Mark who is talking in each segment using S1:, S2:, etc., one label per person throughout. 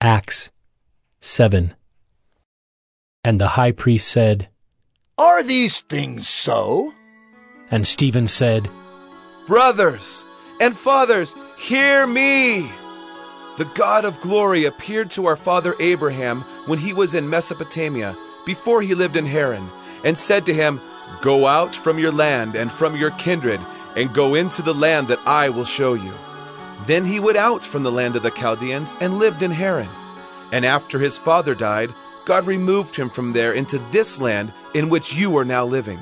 S1: Acts 7. And the high priest said,
S2: "Are these things so?"
S1: And Stephen said,
S3: "Brothers and fathers, hear me! The God of glory appeared to our father Abraham when he was in Mesopotamia, before he lived in Haran, and said to him, 'Go out from your land and from your kindred, and go into the land that I will show you.' Then he went out from the land of the Chaldeans and lived in Haran. And after his father died, God removed him from there into this land in which you are now living.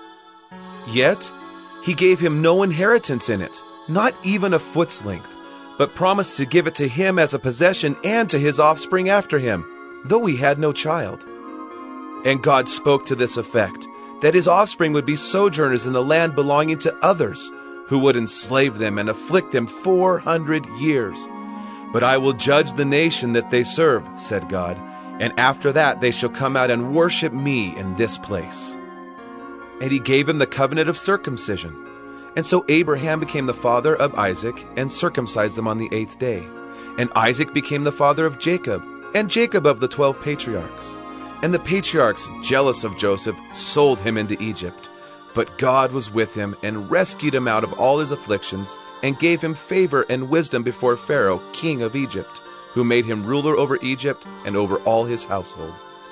S3: Yet he gave him no inheritance in it, not even a foot's length, but promised to give it to him as a possession and to his offspring after him, though he had no child. And God spoke to this effect, that his offspring would be sojourners in the land belonging to others, who would enslave them and afflict them 400 years. But I will judge the nation that they serve, said God, and after that they shall come out and worship me in this place. And he gave him the covenant of circumcision. And so Abraham became the father of Isaac and circumcised him on the 8th day. And Isaac became the father of Jacob, and Jacob of the 12 patriarchs. And the patriarchs, jealous of Joseph, sold him into Egypt. But God was with him and rescued him out of all his afflictions and gave him favor and wisdom before Pharaoh, king of Egypt, who made him ruler over Egypt and over all his household.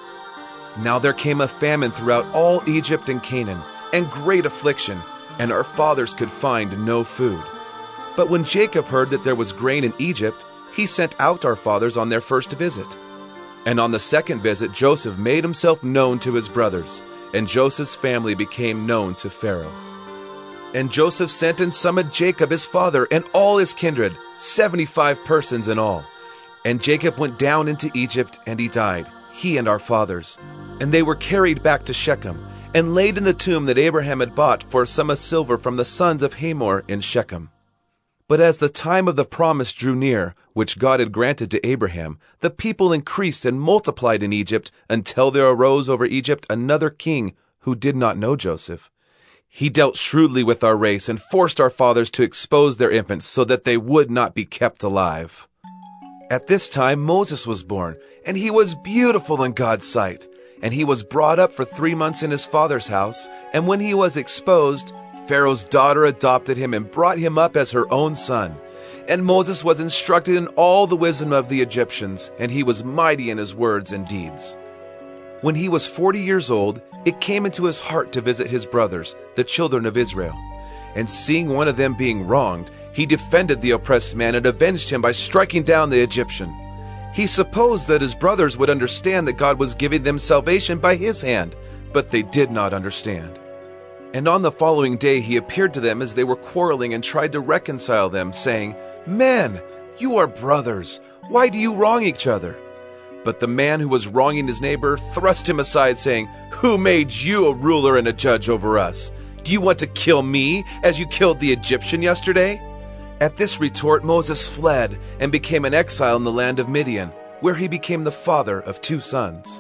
S3: Now there came a famine throughout all Egypt and Canaan, and great affliction, and our fathers could find no food. But when Jacob heard that there was grain in Egypt, he sent out our fathers on their first visit. And on the second visit Joseph made himself known to his brothers, and Joseph's family became known to Pharaoh. And Joseph sent and summoned Jacob his father and all his kindred, 75 persons in all. And Jacob went down into Egypt, and he died, he and our fathers. And they were carried back to Shechem, and laid in the tomb that Abraham had bought for a sum of silver from the sons of Hamor in Shechem. But as the time of the promise drew near, which God had granted to Abraham, the people increased and multiplied in Egypt until there arose over Egypt another king who did not know Joseph. He dealt shrewdly with our race and forced our fathers to expose their infants so that they would not be kept alive. At this time Moses was born, and he was beautiful in God's sight. And he was brought up for 3 months in his father's house, and when he was exposed, Pharaoh's daughter adopted him and brought him up as her own son. And Moses was instructed in all the wisdom of the Egyptians, and he was mighty in his words and deeds. When he was 40 years old, it came into his heart to visit his brothers, the children of Israel. And seeing one of them being wronged, he defended the oppressed man and avenged him by striking down the Egyptian. He supposed that his brothers would understand that God was giving them salvation by his hand, but they did not understand. And on the following day he appeared to them as they were quarreling and tried to reconcile them, saying, "Men, you are brothers. Why do you wrong each other?" But the man who was wronging his neighbor thrust him aside, saying, "Who made you a ruler and a judge over us? Do you want to kill me as you killed the Egyptian yesterday?" At this retort Moses fled and became an exile in the land of Midian, where he became the father of 2 sons.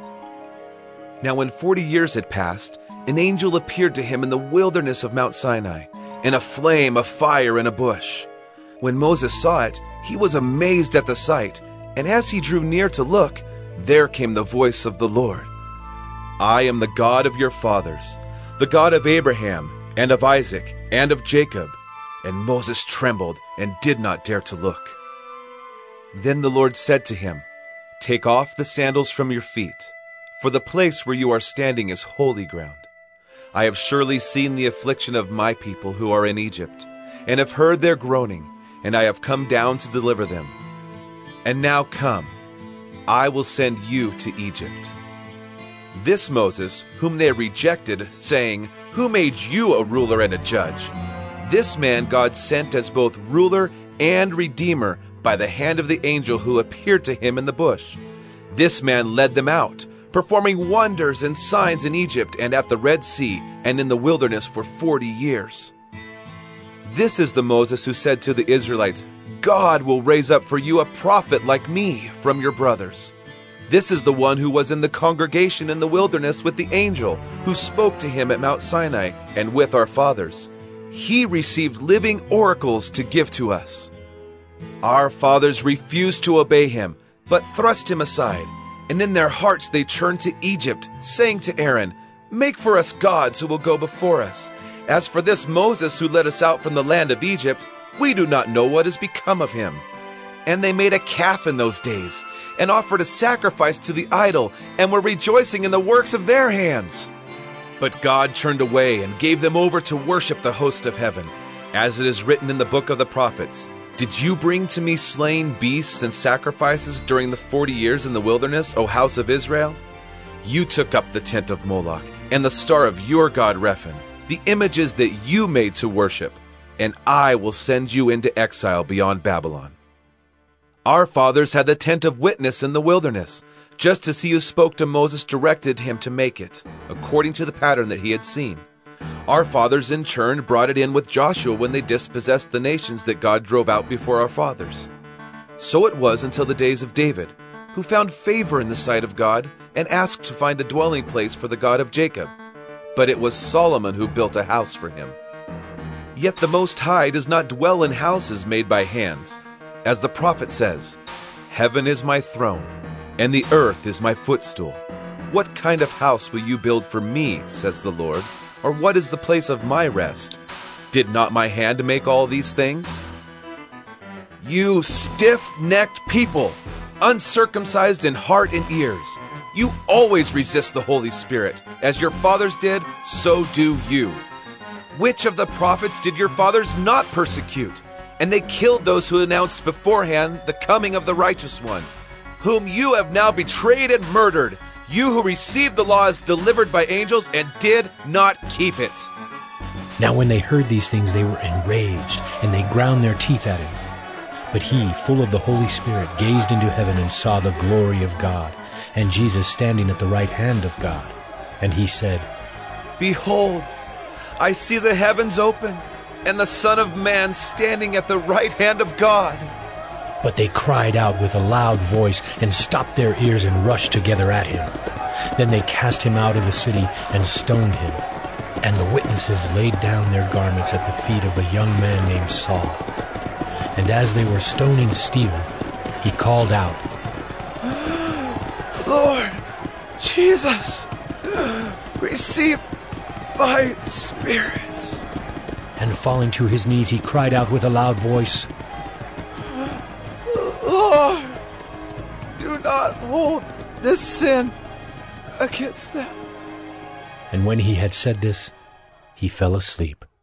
S3: Now when 40 years had passed, an angel appeared to him in the wilderness of Mount Sinai, in a flame of fire in a bush. When Moses saw it, he was amazed at the sight, and as he drew near to look, there came the voice of the Lord. "I am the God of your fathers, the God of Abraham, and of Isaac, and of Jacob." And Moses trembled and did not dare to look. Then the Lord said to him, "Take off the sandals from your feet, for the place where you are standing is holy ground. I have surely seen the affliction of my people who are in Egypt, and have heard their groaning, and I have come down to deliver them. And now come, I will send you to Egypt." This Moses, whom they rejected, saying, "Who made you a ruler and a judge?" This man God sent as both ruler and redeemer by the hand of the angel who appeared to him in the bush. This man led them out, performing wonders and signs in Egypt and at the Red Sea and in the wilderness for 40 years. This is the Moses who said to the Israelites, "God will raise up for you a prophet like me from your brothers." This is the one who was in the congregation in the wilderness with the angel who spoke to him at Mount Sinai and with our fathers. He received living oracles to give to us. Our fathers refused to obey him. but thrust him aside. And in their hearts they turned to Egypt, saying to Aaron, "Make for us gods who will go before us. As for this Moses who led us out from the land of Egypt, we do not know what has become of him." And they made a calf in those days, and offered a sacrifice to the idol, and were rejoicing in the works of their hands. But God turned away and gave them over to worship the host of heaven. As it is written in the book of the prophets, "Did you bring to me slain beasts and sacrifices during the 40 years in the wilderness, O house of Israel? You took up the tent of Moloch, and the star of your god Rephan, the images that you made to worship, and I will send you into exile beyond Babylon." Our fathers had the tent of witness in the wilderness, just as he who spoke to Moses directed him to make it, according to the pattern that he had seen. Our fathers in turn brought it in with Joshua when they dispossessed the nations that God drove out before our fathers. So it was until the days of David, who found favor in the sight of God and asked to find a dwelling place for the God of Jacob. But it was Solomon who built a house for him. Yet the Most High does not dwell in houses made by hands. As the prophet says, "Heaven is my throne, and the earth is my footstool. What kind of house will you build for me, says the Lord, or what is the place of my rest? Did not my hand make all these things?" You stiff-necked people, uncircumcised in heart and ears, you always resist the Holy Spirit. As your fathers did, so do you. Which of the prophets did your fathers not persecute? And they killed those who announced beforehand the coming of the righteous one, whom you have now betrayed and murdered, you who received the law as delivered by angels and did not keep it.
S1: Now when they heard these things, they were enraged, and they ground their teeth at him. But he, full of the Holy Spirit, gazed into heaven and saw the glory of God, and Jesus standing at the right hand of God. And he said,
S3: "Behold, I see the heavens opened, and the Son of Man standing at the right hand of God."
S1: But they cried out with a loud voice and stopped their ears and rushed together at him. Then they cast him out of the city and stoned him. And the witnesses laid down their garments at the feet of a young man named Saul. And as they were stoning Stephen, he called out,
S3: "Lord Jesus, receive my spirit."
S1: And falling to his knees, he cried out with a loud voice,
S3: "Lord, do not hold this sin against them."
S1: And when he had said this, he fell asleep.